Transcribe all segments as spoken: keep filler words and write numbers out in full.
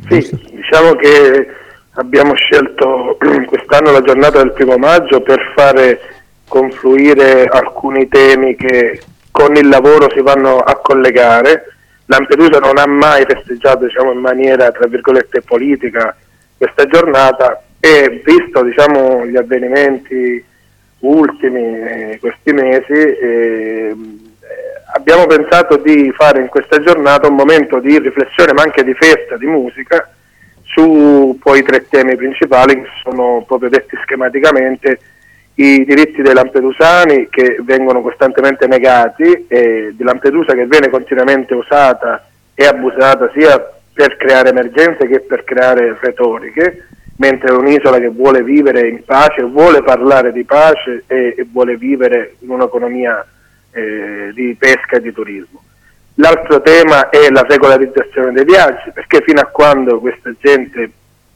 Sì, diciamo che abbiamo scelto quest'anno la giornata del primo maggio per fare confluire alcuni temi che con il lavoro si vanno a collegare. Lampedusa non ha mai festeggiato, diciamo, in maniera tra virgolette politica questa giornata, e visto, diciamo, gli avvenimenti ultimi eh, questi mesi eh, abbiamo pensato di fare in questa giornata un momento di riflessione ma anche di festa, di musica, su poi tre temi principali che sono proprio detti schematicamente: i diritti dei lampedusani che vengono costantemente negati, e di Lampedusa che viene continuamente usata e abusata sia per creare emergenze che per creare retoriche, mentre è un'isola che vuole vivere in pace, vuole parlare di pace e, e vuole vivere in un'economia eh, di pesca e di turismo. L'altro tema è la regolarizzazione dei viaggi, perché fino a quando questa gente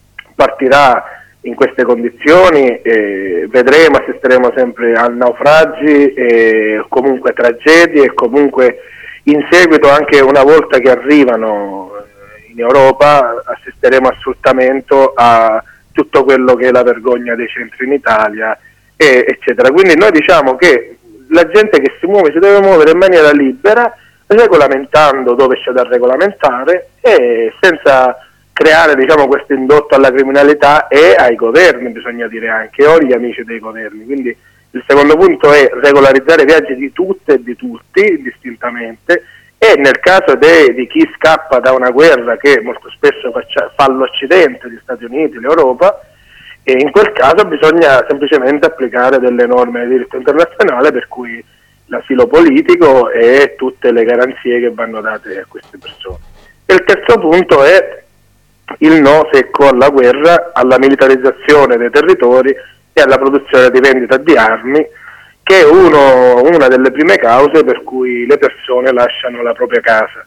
partirà in queste condizioni eh, vedremo, assisteremo sempre a naufragi e comunque tragedie, e comunque in seguito, anche una volta che arrivano in Europa, assisteremo a sfruttamento, a tutto quello che è la vergogna dei centri in Italia, e, eccetera. Quindi noi diciamo che la gente che si muove si deve muovere in maniera libera, regolamentando dove c'è da regolamentare e senza creare, diciamo, questo indotto alla criminalità, e ai governi, bisogna dire anche, o agli amici dei governi. Quindi il secondo punto è regolarizzare i viaggi di tutte e di tutti, distintamente, e nel caso de, di chi scappa da una guerra che molto spesso faccia, fa l'Occidente, gli Stati Uniti, l'Europa, e in quel caso bisogna semplicemente applicare delle norme di diritto internazionale, per cui l'asilo politico e tutte le garanzie che vanno date a queste persone. E il terzo punto è il no secco alla guerra, alla militarizzazione dei territori e alla produzione di vendita di armi, che è uno, una delle prime cause per cui le persone lasciano la propria casa.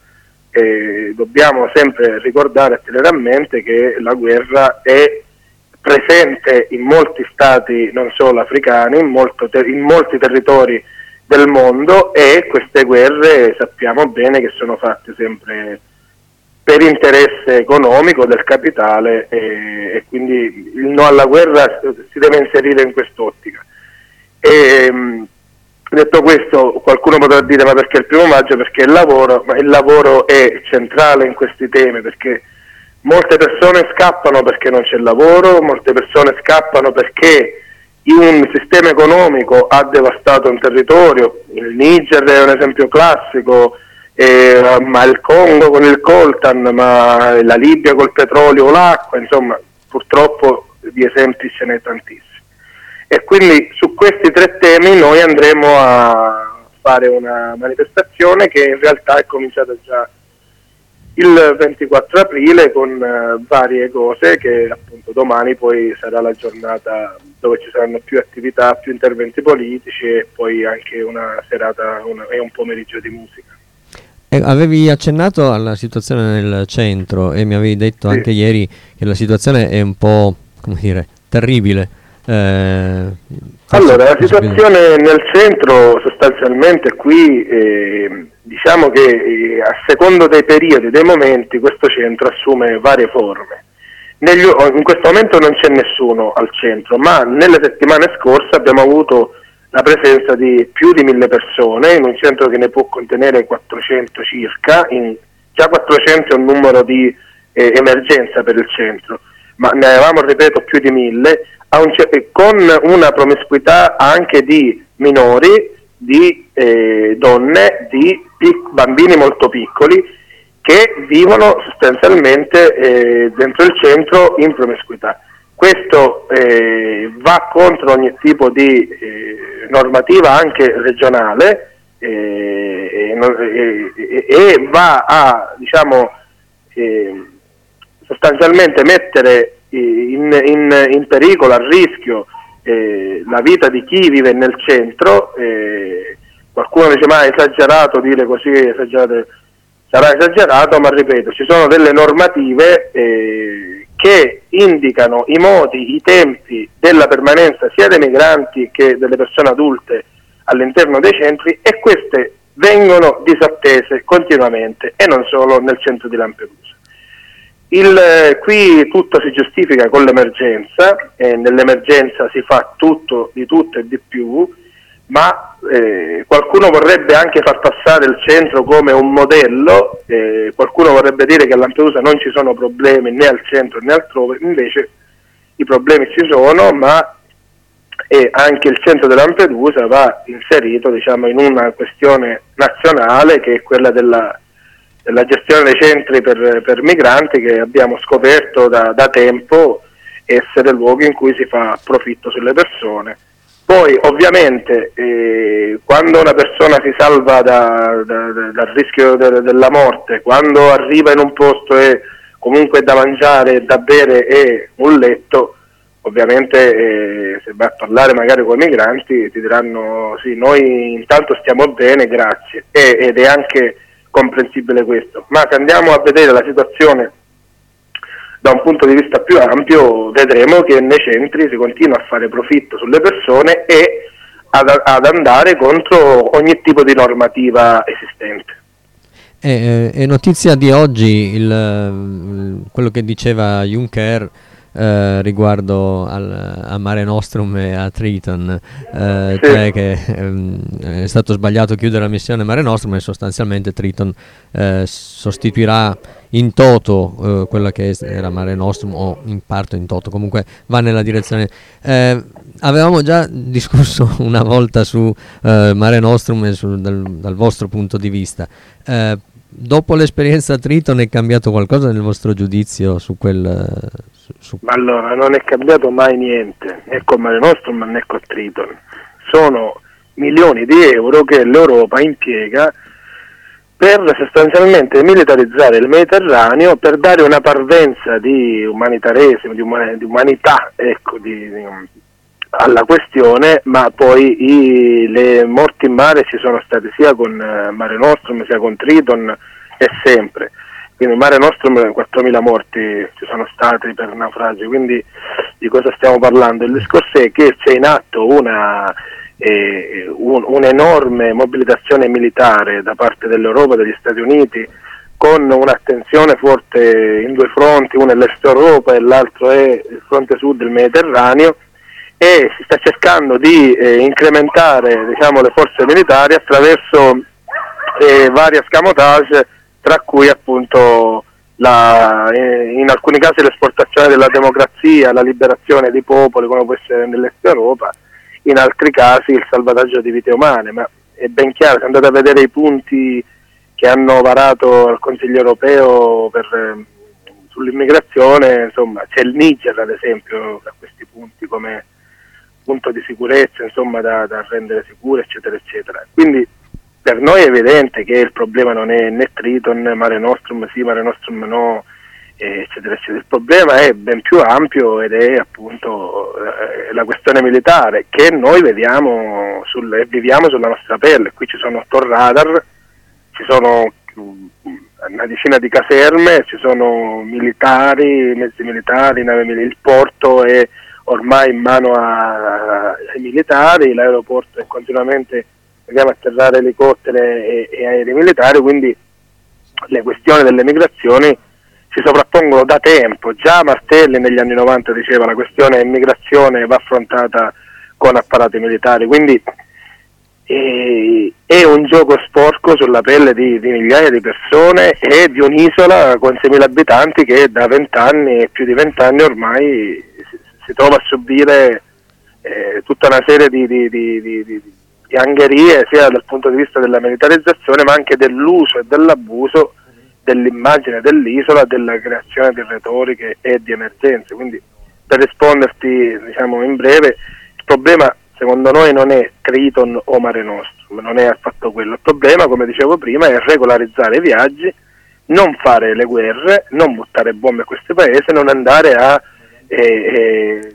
E dobbiamo sempre ricordare e tenere a mente che la guerra è presente in molti stati, non solo africani, in, molto ter- in molti territori del mondo, e queste guerre sappiamo bene che sono fatte sempre per interesse economico del capitale, e, e quindi il no alla guerra si deve inserire in quest'ottica. E, detto questo, qualcuno potrà dire: ma perché il primo maggio? Perché il lavoro, ma il lavoro è centrale in questi temi, perché molte persone scappano perché non c'è lavoro, molte persone scappano perché un sistema economico ha devastato un territorio. Il Niger è un esempio classico, eh, ma il Congo con il coltan, ma la Libia col petrolio o l'acqua, insomma, purtroppo di esempi ce n'è tantissimi. E quindi su questi tre temi noi andremo a fare una manifestazione che in realtà è cominciata già il ventiquattro aprile con uh, varie cose, che appunto domani poi sarà la giornata dove ci saranno più attività, più interventi politici, e poi anche una serata una, e un pomeriggio di musica. Eh, avevi accennato alla situazione nel centro e mi avevi detto sì. anche ieri che la situazione è un po', come dire, terribile. Eh, allora, la situazione nel centro sostanzialmente qui, eh, diciamo che eh, a secondo dei periodi, dei momenti, questo centro assume varie forme. Negli, in questo momento non c'è nessuno al centro, ma nelle settimane scorse abbiamo avuto la presenza di più di mille persone in un centro che ne può contenere quattrocento circa. In, già quattrocento è un numero di eh, emergenza per il centro, ma ne avevamo, ripeto, più di mille, a un, con una promiscuità anche di minori, di eh, donne, di pic- bambini molto piccoli che vivono sostanzialmente eh, dentro il centro in promiscuità. Questo eh, va contro ogni tipo di eh, normativa anche regionale eh, e, e, e va a, diciamo, eh, sostanzialmente mettere In, in, in pericolo, a rischio, eh, la vita di chi vive nel centro. Eh, qualcuno dice: ma è esagerato dire così, esagerato. Sarà esagerato, ma ripeto, ci sono delle normative eh, che indicano i modi, i tempi della permanenza sia dei migranti che delle persone adulte all'interno dei centri, e queste vengono disattese continuamente, e non solo nel centro di Lampedusa. Il, eh, qui tutto si giustifica con l'emergenza, e nell'emergenza si fa tutto, di tutto e di più, ma eh, qualcuno vorrebbe anche far passare il centro come un modello, eh, qualcuno vorrebbe dire che a Lampedusa non ci sono problemi né al centro né altrove, invece i problemi ci sono, ma e anche il centro di Lampedusa va inserito, diciamo, in una questione nazionale, che è quella della, della gestione dei centri per, per migranti, che abbiamo scoperto da, da tempo essere luoghi in cui si fa profitto sulle persone. Poi ovviamente eh, quando una persona si salva da, da, da, dal rischio de, della morte, quando arriva in un posto e comunque da mangiare, da bere e un letto, ovviamente eh, se vai a parlare magari con i migranti ti diranno sì, noi intanto stiamo bene, grazie, e, ed è anche comprensibile questo. Ma se andiamo a vedere la situazione da un punto di vista più ampio, vedremo che nei centri si continua a fare profitto sulle persone e ad, ad andare contro ogni tipo di normativa esistente. È, è notizia di oggi il, il, quello che diceva Juncker eh, riguardo al, a Mare Nostrum e a Triton, eh, sì. Cioè che ehm, è stato sbagliato chiudere la missione Mare Nostrum e sostanzialmente Triton eh, sostituirà in toto eh, quella che era Mare Nostrum, o in parte in toto, comunque va nella direzione. Eh, avevamo già discusso una volta su eh, Mare Nostrum e su, dal, dal vostro punto di vista. Eh, dopo l'esperienza Triton è cambiato qualcosa nel vostro giudizio su quel... Su, su... Ma allora, non è cambiato mai niente, né con Mare Nostrum né con Triton. Sono milioni di euro che l'Europa impiega per sostanzialmente militarizzare il Mediterraneo, per dare una parvenza di umanitaresimo, di, uman- di umanità, ecco, di, di, alla questione, ma poi i, le morti in mare ci sono state sia con Mare Nostrum sia con Triton e sempre. Quindi Mare Nostrum quattromila morti ci sono stati per naufragi, quindi di cosa stiamo parlando? Il discorso è che c'è in atto una... E un, un'enorme mobilitazione militare da parte dell'Europa e degli Stati Uniti, con un'attenzione forte in due fronti, uno è l'Est Europa e l'altro è il fronte sud del Mediterraneo, e si sta cercando di eh, incrementare, diciamo, le forze militari attraverso eh, vari escamotage, tra cui appunto la, eh, in alcuni casi l'esportazione della democrazia, la liberazione di popoli come può essere nell'Est Europa, in altri casi il salvataggio di vite umane. Ma è ben chiaro, se andate a vedere i punti che hanno varato al Consiglio europeo per, eh, sull'immigrazione, insomma c'è il Niger ad esempio tra questi punti come punto di sicurezza, insomma da, da rendere sicuro, eccetera eccetera. Quindi per noi è evidente che il problema non è né Triton, Mare Nostrum sì, Mare Nostrum no, eccetera eccetera. Il problema è ben più ampio ed è appunto eh, la questione militare, che noi vediamo sul, e viviamo sulla nostra pelle. Qui ci sono otto radar, ci sono una decina di caserme, ci sono militari, mezzi militari, navi militari, il porto è ormai in mano a, a, ai militari, l'aeroporto è continuamente, vediamo atterrare elicotteri e, e aerei militari, quindi le questioni delle migrazioni si sovrappongono da tempo. Già Martelli negli anni novanta diceva la questione immigrazione va affrontata con apparati militari, quindi eh, è un gioco sporco sulla pelle di, di migliaia di persone e di un'isola con seimila abitanti che da vent'anni e più di vent'anni ormai si, si trova a subire eh, tutta una serie di, di, di, di, di, di angherie, sia dal punto di vista della militarizzazione ma anche dell'uso e dell'abuso dell'immagine dell'isola, della creazione di retoriche e di emergenze. Quindi per risponderti, diciamo, in breve, il problema secondo noi non è Triton o Mare Nostrum, non è affatto quello. Il problema, come dicevo prima, è regolarizzare i viaggi, non fare le guerre, non buttare bombe a questi paesi, non andare a eh, eh,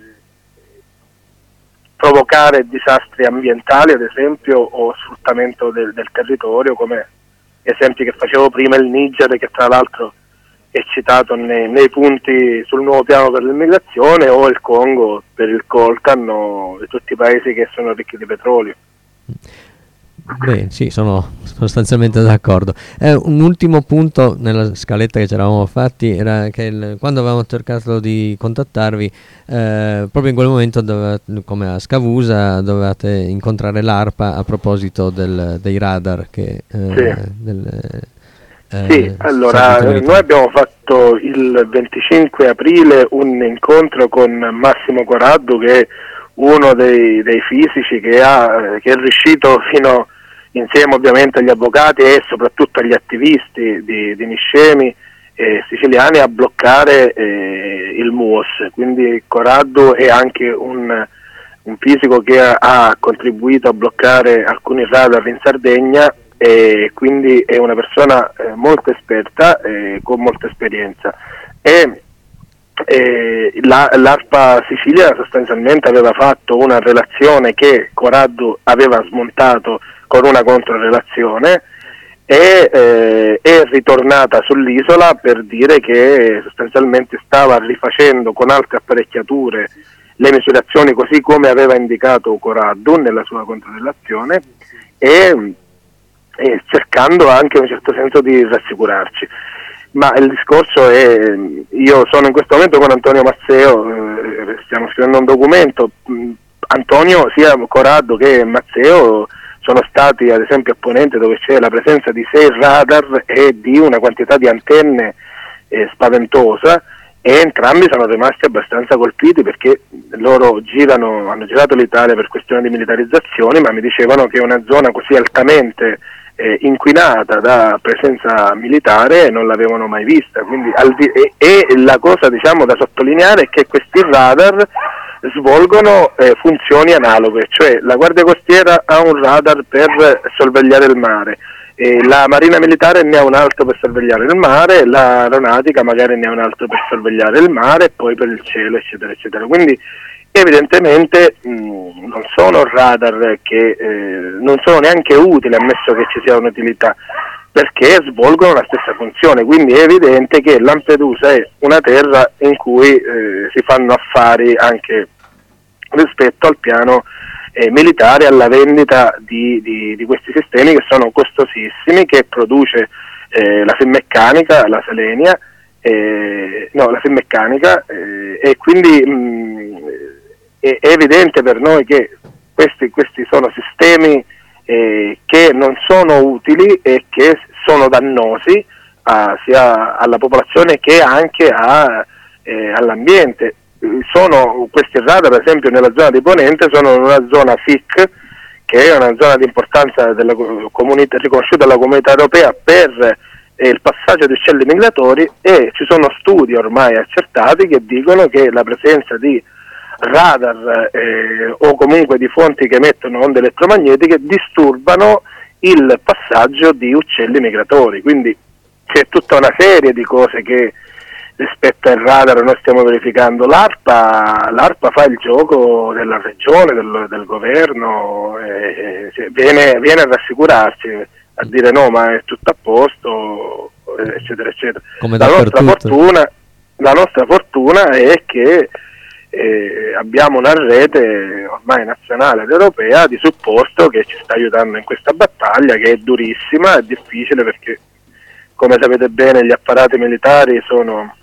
provocare disastri ambientali, ad esempio, o sfruttamento del, del territorio, come esempi che facevo prima, il Niger, che tra l'altro è citato nei, nei punti sul nuovo piano per l'immigrazione, o il Congo per il coltan, o tutti i paesi che sono ricchi di petrolio. Beh, sì, sono sostanzialmente d'accordo. Eh, un ultimo punto nella scaletta che ci eravamo fatti era che il- quando avevamo cercato di contattarvi, eh, proprio in quel momento, dovevate- come a Scavusa, dovevate incontrare l'ARPA a proposito del- dei radar che Sì. eh, del, Sì, eh, allora servizio eh, noi militare. abbiamo fatto il venticinque aprile un incontro con Massimo Coraddu, che è uno dei, dei fisici che, ha, eh, che è riuscito fino, insieme ovviamente agli avvocati e soprattutto agli attivisti di, di Niscemi eh, siciliani, a bloccare eh, il M U O S. Quindi Coraddu è anche un, un fisico che ha, ha contribuito a bloccare alcuni radar in Sardegna, e quindi è una persona eh, molto esperta, eh, con molta esperienza. E eh, la, l'ARPA Sicilia sostanzialmente aveva fatto una relazione che Coraddu aveva smontato con una controrelazione, e eh, è ritornata sull'isola per dire che sostanzialmente stava rifacendo con altre apparecchiature le misurazioni così come aveva indicato Coraddu nella sua controrelazione, e e cercando anche in un certo senso di rassicurarci. Ma il discorso è, io sono in questo momento con Antonio Mazzeo, eh, stiamo scrivendo un documento. Antonio, sia Coraddu che Mazzeo sono stati ad esempio a Ponente, dove c'è la presenza di sei radar e di una quantità di antenne eh, spaventosa, e entrambi sono rimasti abbastanza colpiti perché loro girano, hanno girato l'Italia per questione di militarizzazione, ma mi dicevano che una zona così altamente eh, inquinata da presenza militare non l'avevano mai vista. Quindi, al di- e, e la cosa, diciamo, da sottolineare è che questi radar svolgono eh, funzioni analoghe, cioè la Guardia Costiera ha un radar per sorvegliare il mare, e la Marina Militare ne ha un altro per sorvegliare il mare, l'aeronautica magari ne ha un altro per sorvegliare il mare, e poi per il cielo, eccetera, eccetera. Quindi evidentemente mh, non sono radar che eh, non sono neanche utili, ammesso che ci sia un'utilità, perché svolgono la stessa funzione. Quindi è evidente che Lampedusa è una terra in cui eh, si fanno affari anche rispetto al piano eh, militare, alla vendita di, di, di questi sistemi che sono costosissimi, che produce eh, la Finmeccanica, la Selenia, eh, no, la Finmeccanica, eh, e quindi mh, è, è evidente per noi che questi, questi sono sistemi eh, che non sono utili e che sono dannosi a, sia alla popolazione che anche a, eh, all'ambiente. Sono questi radar, per esempio nella zona di Ponente, sono in una zona S I C, che è una zona di importanza della comunità, riconosciuta dalla comunità europea per eh, il passaggio di uccelli migratori, e ci sono studi ormai accertati che dicono che la presenza di radar eh, o comunque di fonti che emettono onde elettromagnetiche disturbano il passaggio di uccelli migratori. Quindi c'è tutta una serie di cose che rispetto al radar noi stiamo verificando. L'ARPA, l'ARPA fa il gioco della regione, del, del governo, e, e viene, viene a rassicurarci, a dire no, ma è tutto a posto, eccetera, eccetera. Come La nostra dappertutto. fortuna, la nostra fortuna è che eh, abbiamo una rete ormai nazionale ed europea di supporto che ci sta aiutando in questa battaglia, che è durissima, è difficile, perché come sapete bene gli apparati militari sono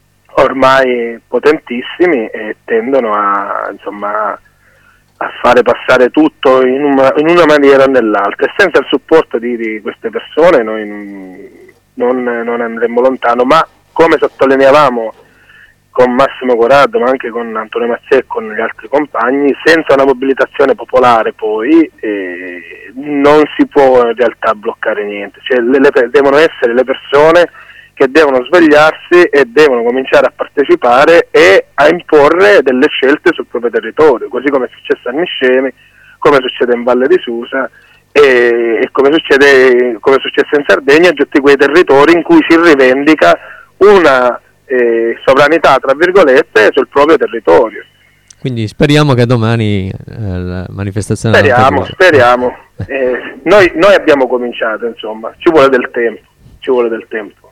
ormai potentissimi e tendono a, insomma, a fare passare tutto in una, in una maniera o nell'altra, e senza il supporto di, di queste persone noi non, non andremo lontano. Ma come sottolineavamo con Massimo Coraddu, ma anche con Antonio Mazzè e con gli altri compagni, senza una mobilitazione popolare poi eh, non si può in realtà bloccare niente. Cioè, le, le, devono essere le persone che devono svegliarsi e devono cominciare a partecipare e a imporre delle scelte sul proprio territorio, così come è successo a Niscemi, come succede in Valle di Susa e, e come succede, come è successo in Sardegna, e tutti quei territori in cui si rivendica una eh, sovranità, tra virgolette, sul proprio territorio. Quindi speriamo che domani eh, la manifestazione... Speriamo, speriamo. Eh, noi, noi abbiamo cominciato, insomma, ci vuole del tempo, ci vuole del tempo.